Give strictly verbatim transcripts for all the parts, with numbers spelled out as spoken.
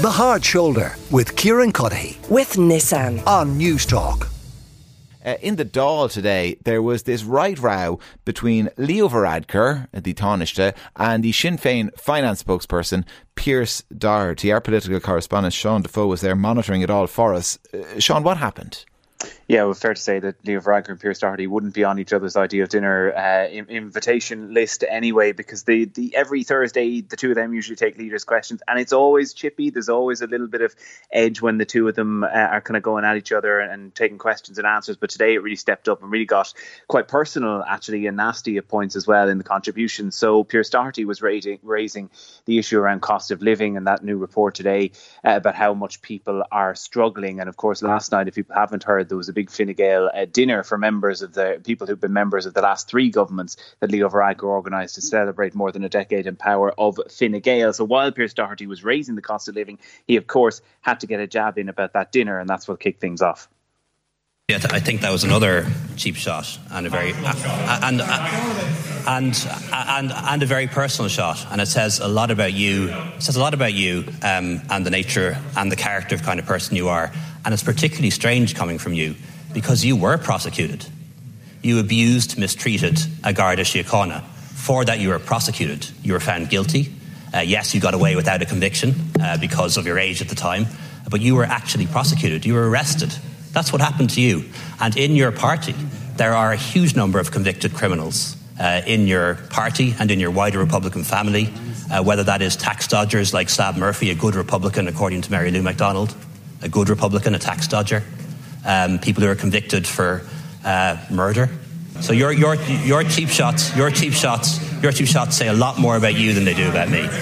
The Hard Shoulder with Kieran Cuddihy. With Nissan. On News Talk. Uh, in the Dáil today, there was this right row between Leo Varadkar, the Taoiseach, and the Sinn Féin finance spokesperson, Pearse Doherty. Our political correspondent, Sean Defoe, was there monitoring it all for us. Uh, Sean, what happened? Yeah, well, fair to say that Leo Varadkar and Pearse Doherty wouldn't be on each other's ideal dinner uh, invitation list anyway, because the, the every Thursday the two of them usually take leaders' questions, and it's always chippy. There's always a little bit of edge when the two of them uh, are kind of going at each other and, and taking questions and answers. But today it really stepped up and really got quite personal, actually, and nasty at points as well in the contributions. So Pearse Doherty was raising, raising the issue around cost of living and that new report today uh, about how much people are struggling. And of course, last night, if people haven't heard, there was a big Fine Gael uh, dinner for members of the people who've been members of the last three governments that Leo Varadkar organised to celebrate more than a decade in power of Fine Gael. So while Pearse Doherty was raising the cost of living, he of course had to get a jab in about that dinner, and that's what kicked things off. Yeah, I think that was another cheap shot and a very uh, and, uh, and and and a very personal shot, and it says a lot about you. It says a lot about you um, and the nature and the character of kind of person you are, and it's particularly strange coming from you because you were prosecuted. You abused, mistreated a Garda Síochána. For that, you were prosecuted. You were found guilty. Uh, yes, you got away without a conviction uh, because of your age at the time, but you were actually prosecuted. You were arrested. That's what happened to you. And in your party, there are a huge number of convicted criminals uh, in your party and in your wider Republican family, uh, whether that is tax dodgers like Slab Murphy, a good Republican according to Mary Lou MacDonald, a good Republican, a tax dodger, um, people who are convicted for uh, murder. So your your your cheap shots, your cheap shots, your cheap shots say a lot more about you than they do about me.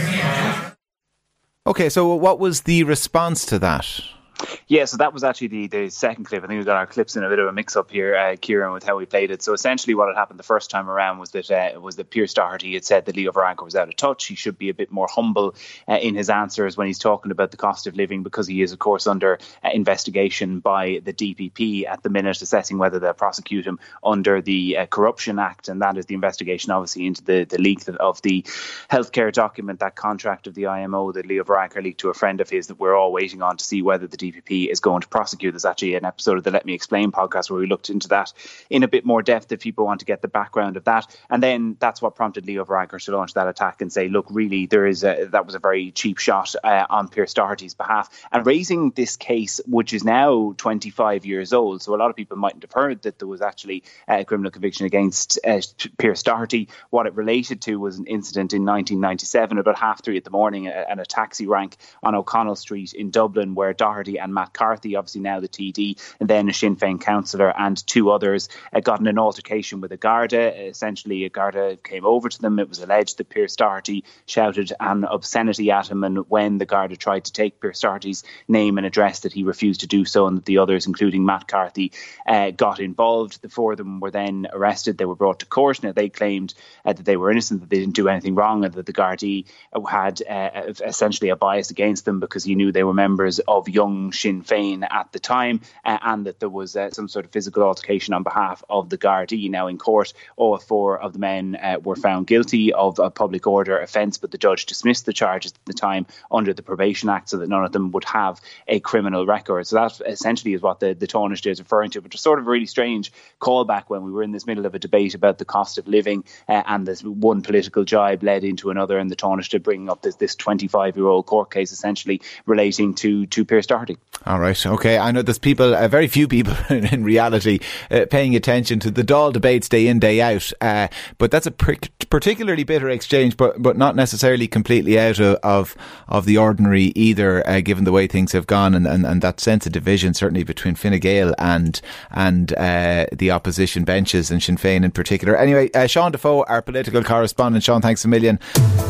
Okay, so what was the response to that? Yeah, so that was actually the, the second clip. I think we got our clips in a bit of a mix-up here, uh, Kieran, with how we played it. So essentially what had happened the first time around was that uh, was that Pearse Doherty had said that Leo Varadkar was out of touch. He should be a bit more humble uh, in his answers when he's talking about the cost of living, because he is, of course, under uh, investigation by the D P P at the minute, assessing whether they'll prosecute him under the uh, Corruption Act. And that is the investigation, obviously, into the, the leak of the healthcare document, that contract of the I M O that Leo Varadkar leaked to a friend of his, that we're all waiting on to see whether the D P P is going to prosecute. There's actually an episode of the Let Me Explain podcast where we looked into that in a bit more depth if people want to get the background of that. And then that's what prompted Leo Varadkar to launch that attack and say, look, really, there is a, that was a very cheap shot uh, on Pearse Doherty's behalf. And raising this case, which is now twenty-five years old, so a lot of people mightn't have heard that there was actually a criminal conviction against uh, Pearse Doherty. What it related to was an incident in nineteen ninety-seven, about half three in the morning, at a taxi rank on O'Connell Street in Dublin, where Doherty and Matt Carthy, obviously now the T D, and then a Sinn Féin councillor and two others, uh, got in an altercation with a Garda. Essentially, a Garda came over to them. It was alleged that Pearse Doherty shouted an obscenity at him, and when the Garda tried to take Pearse Doherty's name and address, that he refused to do so, and that the others, including Matt Carthy, uh, got involved. The four of them were then arrested. They were brought to court. Now, they claimed uh, that they were innocent, that they didn't do anything wrong, and that the Gardaí had uh, essentially a bias against them because he knew they were members of Young Sinn Féin at the time, uh, and that there was uh, some sort of physical altercation on behalf of the Gardaí. Now, in court, all four of the men uh, were found guilty of a public order offence, but the judge dismissed the charges at the time under the Probation Act, so that none of them would have a criminal record. So that essentially is what the, the Taoiseach is referring to, which is sort of a really strange callback when we were in this middle of a debate about the cost of living, uh, and this one political jibe led into another, and the Taoiseach bringing up this this twenty-five-year-old court case essentially relating to, to Pearse Doherty. All right, okay. I know there's people, uh, very few people in, in reality, uh, paying attention to the Dáil debates day in, day out, uh, but that's a pr- particularly bitter exchange, but but not necessarily completely out of of, of the ordinary either, uh, given the way things have gone, and, and, and that sense of division certainly between Fine Gael and and uh, the opposition benches, and Sinn Féin in particular. Anyway, uh, Sean Defoe, our political correspondent. Sean, thanks a million.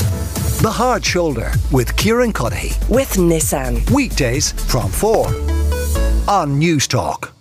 The Hard Shoulder with Kieran Cuddihy. With Nissan. Weekdays from four on News Talk.